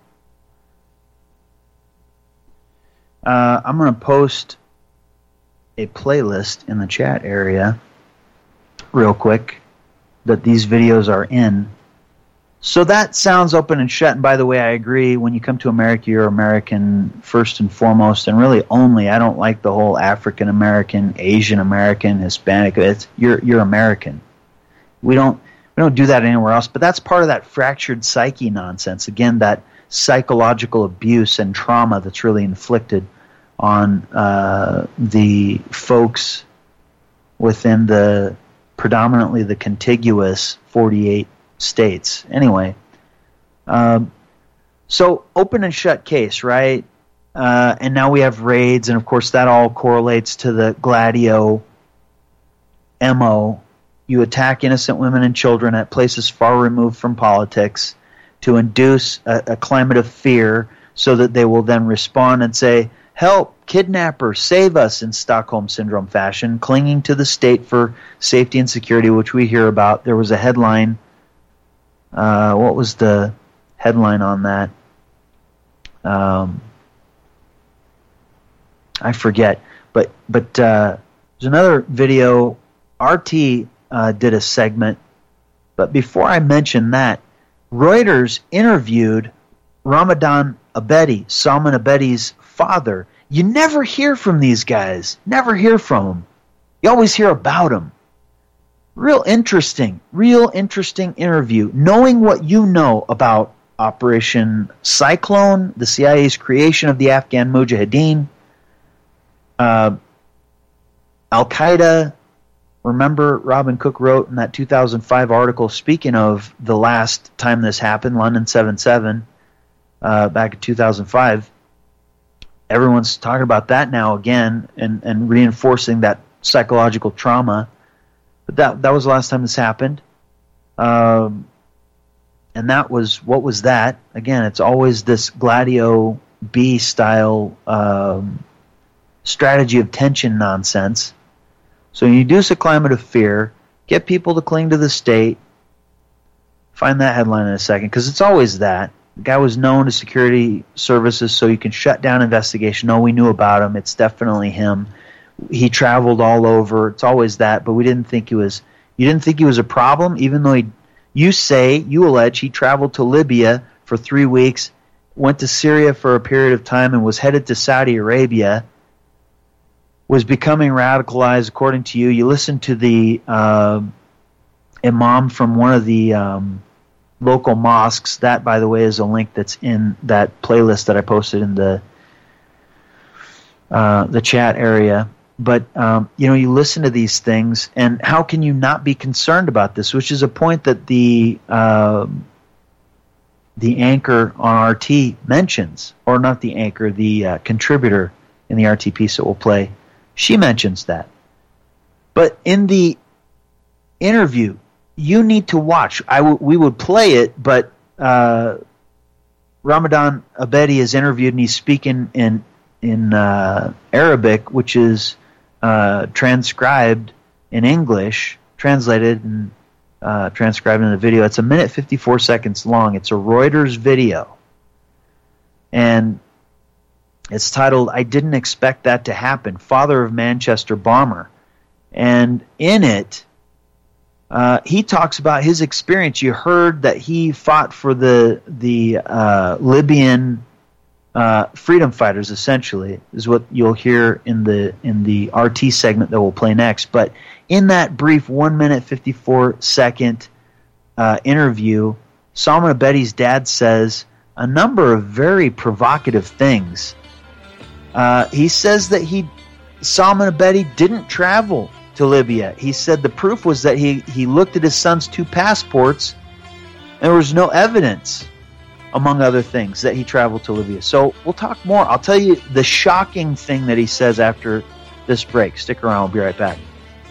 Uh, I'm going to post a playlist in the chat area real quick that these videos are in. So that sounds open and shut. And by the way, I agree. When you come to America, you're American first and foremost, and really only. I don't like the whole African American, Asian American, Hispanic. It's you're you're American. We don't we don't do that anywhere else. But that's part of that fractured psyche nonsense. Again, that psychological abuse and trauma that's really inflicted on uh, the folks within the predominantly the contiguous forty-eight states. Anyway, um, so open and shut case, right? Uh, and now we have raids, and of course that all correlates to the Gladio M O. You attack innocent women and children at places far removed from politics to induce a, a climate of fear so that they will then respond and say, help, kidnappers, save us, in Stockholm Syndrome fashion, clinging to the state for safety and security, which we hear about. There was a headline. Uh, what was the headline on that? Um, I forget. But but uh, there's another video. R T uh, did a segment. But before I mention that, Reuters interviewed Ramadan Abedi, Salman Abedi's father. You never hear from these guys. Never hear from them. You always hear about them. Real interesting, real interesting interview. Knowing what you know about Operation Cyclone, the C I A's creation of the Afghan Mujahideen, uh, Al-Qaeda. Remember, Robin Cook wrote in that two thousand five article, speaking of the last time this happened, London seven seven, uh, back in two thousand five. Everyone's talking about that now again and, and reinforcing that psychological trauma. But that that was the last time this happened. Um, and that was, what was that? Again, it's always this Gladio B style um, strategy of tension nonsense. So you induce a climate of fear, get people to cling to the state. Find that headline in a second, because it's always that. The guy was known to security services, so you can shut down investigation. No, we knew about him. It's definitely him. He traveled all over. It's always that, but we didn't think he was. You didn't think he was a problem, even though he. You say, you allege, he traveled to Libya for three weeks, went to Syria for a period of time, and was headed to Saudi Arabia. Was becoming radicalized, according to you. You listened to the uh, imam from one of the um, local mosques. That, by the way, is a link that's in that playlist that I posted in the uh, the chat area. But, um, you know, you listen to these things, and how can you not be concerned about this? Which is a point that the uh, the anchor on R T mentions, or not the anchor, the uh, contributor in the R T piece that we'll play. She mentions that. But in the interview, you need to watch. I w- we would play it, but uh, Ramadan Abedi is interviewed, and he's speaking in in uh, Arabic, which is uh, transcribed in English, translated and uh, transcribed in the video. It's a minute fifty-four seconds long. It's a Reuters video, and it's titled, "I Didn't Expect That to Happen, Father of Manchester Bomber." And in it, uh, he talks about his experience. You heard that he fought for the the uh, Libyan uh, freedom fighters, essentially, is what you'll hear in the in the R T segment that we'll play next. But in that brief one minute fifty-four second uh, interview, Salman Abedi's dad says a number of very provocative things. Uh, he says that he Salman Abedi didn't travel to Libya. He said the proof was that he, he looked at his son's two passports and there was no evidence, among other things, that he traveled to Libya. So we'll talk more. I'll tell you the shocking thing that he says after this break. Stick around. We'll be right back.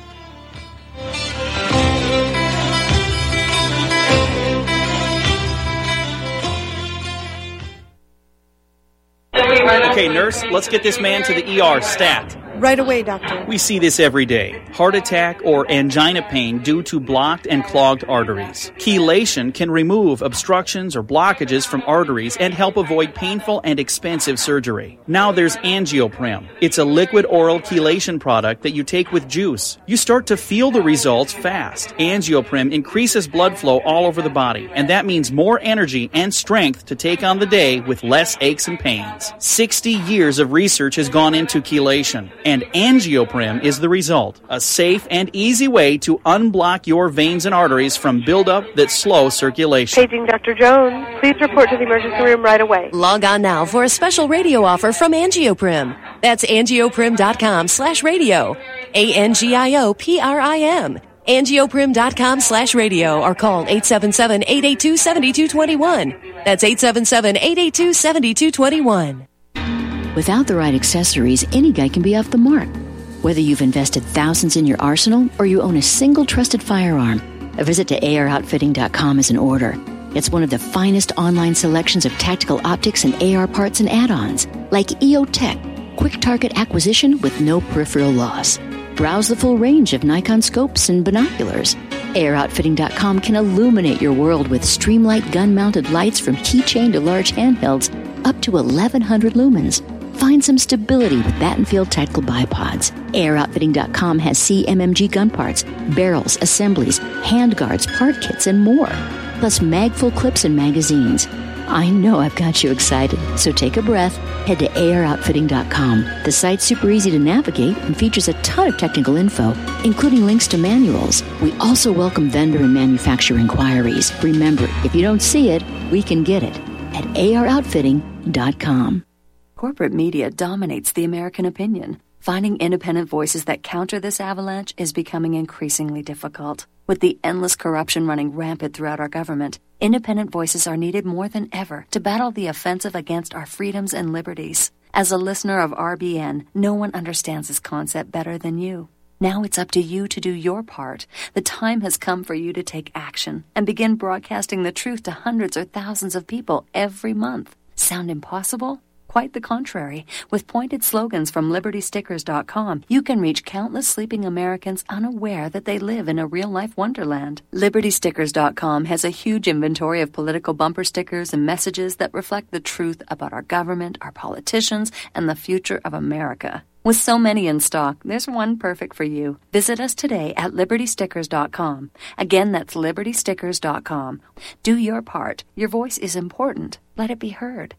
Okay, nurse, let's get this man to the E R stat. Right away, doctor. We see this every day. Heart attack or angina pain due to blocked and clogged arteries. Chelation can remove obstructions or blockages from arteries and help avoid painful and expensive surgery. Now there's Angioprim. It's a liquid oral chelation product that you take with juice. You start to feel the results fast. Angioprim increases blood flow all over the body, and that means more energy and strength to take on the day with less aches and pains. sixty years of research has gone into chelation, and Angioprim is the result. A safe and easy way to unblock your veins and arteries from buildup that slow circulation. Paging Doctor Jones. Please report to the emergency room right away. Log on now for a special radio offer from Angioprim. That's angioprim.com slash radio. A N G I O P R I M. angioprim.com slash radio or call eight seven seven, eight eight two, seven two two one. That's eight seven seven, eight eight two, seven two two one. Without the right accessories, any guy can be off the mark. Whether you've invested thousands in your arsenal or you own a single trusted firearm, a visit to A R outfitting dot com is in order. It's one of the finest online selections of tactical optics and A R parts and add-ons, like E O Tech, quick target acquisition with no peripheral loss. Browse the full range of Nikon scopes and binoculars. A R outfitting dot com can illuminate your world with Streamlight gun-mounted lights from keychain to large handhelds up to eleven hundred lumens. Find some stability with Battenfield Tactical Bipods. A R outfitting dot com has C M M G gun parts, barrels, assemblies, handguards, part kits, and more. Plus magful clips and magazines. I know I've got you excited, so take a breath. Head to A R outfitting dot com. The site's super easy to navigate and features a ton of technical info, including links to manuals. We also welcome vendor and manufacturer inquiries. Remember, if you don't see it, we can get it at A R outfitting dot com. Corporate media dominates the American opinion. Finding independent voices that counter this avalanche is becoming increasingly difficult. With the endless corruption running rampant throughout our government, independent voices are needed more than ever to battle the offensive against our freedoms and liberties. As a listener of R B N, no one understands this concept better than you. Now it's up to you to do your part. The time has come for you to take action and begin broadcasting the truth to hundreds or thousands of people every month. Sound impossible? Quite the contrary. With pointed slogans from liberty stickers dot com, you can reach countless sleeping Americans unaware that they live in a real-life wonderland. liberty stickers dot com has a huge inventory of political bumper stickers and messages that reflect the truth about our government, our politicians, and the future of America. With so many in stock, there's one perfect for you. Visit us today at liberty stickers dot com. Again, that's liberty stickers dot com. Do your part. Your voice is important. Let it be heard.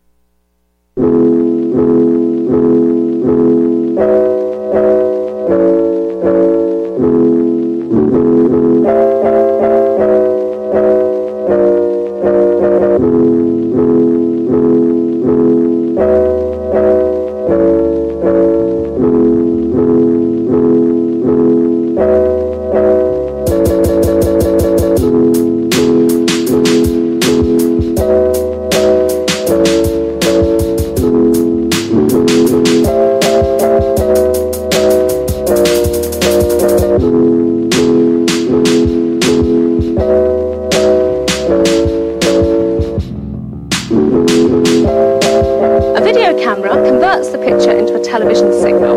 video camera converts the picture into a television signal.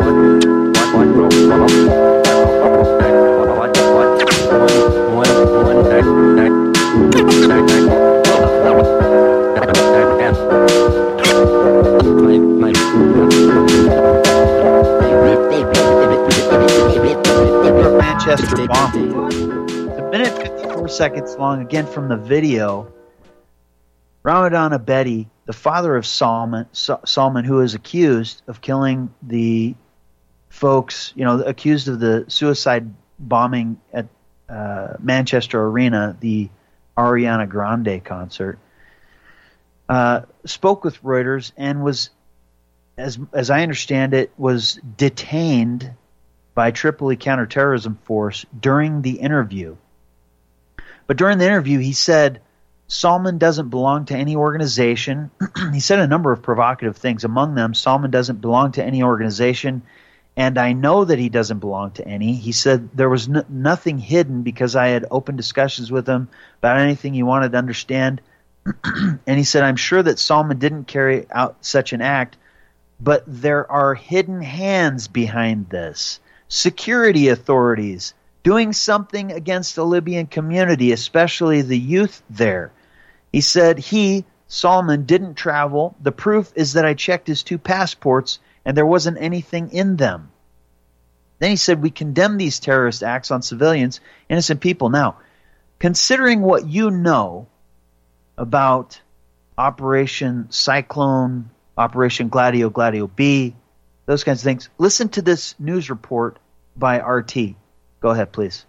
Manchester bombing. It's a minute fifty-four seconds long. Again from the video. Ramadan Abedi, the father of Salman, Salman, who is accused of killing the folks, you know, accused of the suicide bombing at uh, Manchester Arena, the Ariana Grande concert, uh, spoke with Reuters and was, as as I understand it, was detained by Tripoli counterterrorism force during the interview. But during the interview, he said Salman doesn't belong to any organization. He said a number of provocative things. Among them, Salman doesn't belong to any organization, and I know that he doesn't belong to any. He said there was n- nothing hidden because I had open discussions with him about anything he wanted to understand. And he said, I'm sure that Salman didn't carry out such an act, but there are hidden hands behind this. Security authorities doing something against the Libyan community, especially the youth there. He said he, Salman, didn't travel. The proof is that I checked his two passports and there wasn't anything in them. Then he said we condemn these terrorist acts on civilians, innocent people. Now, considering what you know about Operation Cyclone, Operation Gladio, Gladio B, those kinds of things, listen to this news report by R T. Go ahead, please.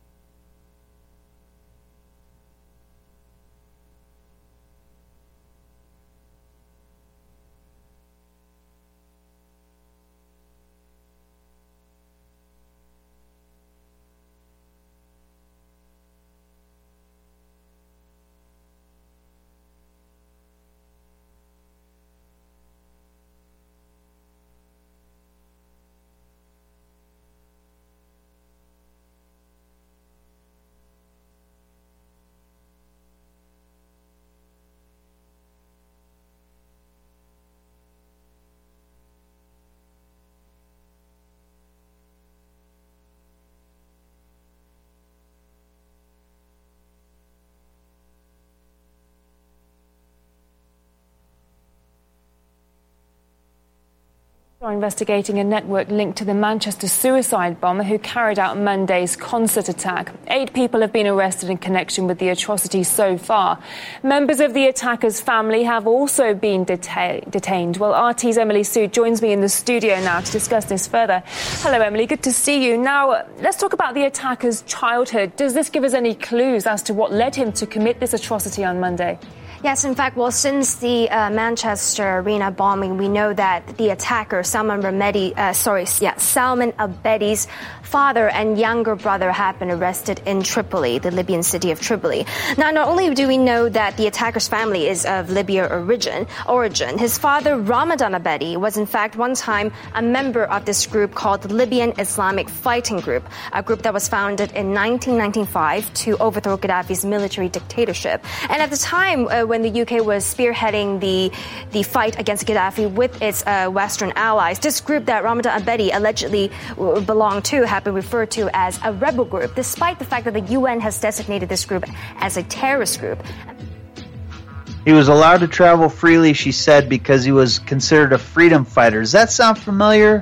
Are investigating a network linked to the Manchester suicide bomber who carried out Monday's concert attack. Eight people have been arrested in connection with the atrocity so far. Members of the attacker's family have also been deta- detained. Well, R T's Emily Sue joins me in the studio now to discuss this further. Hello, Emily. Good to see you. Now, let's talk about the attacker's childhood. Does this give us any clues as to what led him to commit this atrocity on Monday? Yes, in fact, well, since the uh, Manchester Arena bombing, we know that the attacker, Salman Remedi, uh, sorry, yeah, Salman Abedi's father and younger brother have been arrested in Tripoli, the Libyan city of Tripoli. Now, not only do we know that the attacker's family is of Libya origin, origin, his father, Ramadan Abedi, was in fact one time a member of this group called the Libyan Islamic Fighting Group, a group that was founded in nineteen ninety-five to overthrow Gaddafi's military dictatorship. And at the time, uh, when the U K was spearheading the the fight against Gaddafi with its uh, Western allies, this group that Ramadan Abedi allegedly belonged to had been referred to as a rebel group, despite the fact that the U N has designated this group as a terrorist group. He was allowed to travel freely, she said, because he was considered a freedom fighter. Does that sound familiar?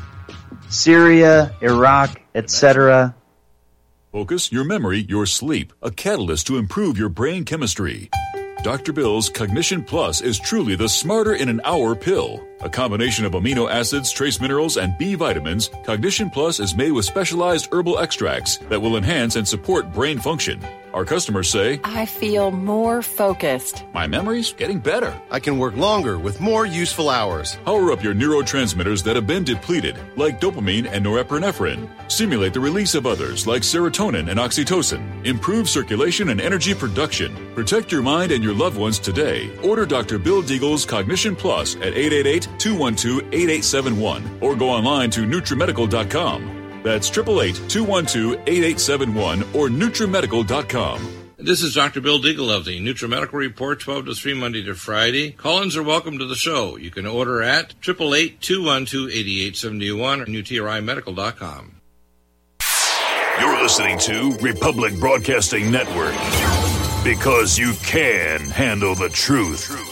Syria, Iraq, et cetera. Focus, your memory, your sleep. A catalyst to improve your brain chemistry. Doctor Bill's Cognition Plus is truly the smarter in an hour pill. A combination of amino acids, trace minerals, and B vitamins, Cognition Plus is made with specialized herbal extracts that will enhance and support brain function. Our customers say, I feel more focused. My memory's getting better. I can work longer with more useful hours. Power up your neurotransmitters that have been depleted, like dopamine and norepinephrine. Stimulate the release of others, like serotonin and oxytocin. Improve circulation and energy production. Protect your mind and your loved ones today. Order Doctor Bill Deagle's Cognition Plus at eight eight eight, two one two, eight eight seven one or go online to Nutrimedical dot com. That's eight eight eight, two one two, eight eight seven one or Nutrimedical dot com. This is Doctor Bill Deagle of the NutriMedical Report, twelve to three, Monday to Friday. Call-ins are welcome to the show. You can order at eight eight eight, two one two, eight eight seven one or New T R I Medical dot com. You're listening to Republic Broadcasting Network, because you can handle the truth.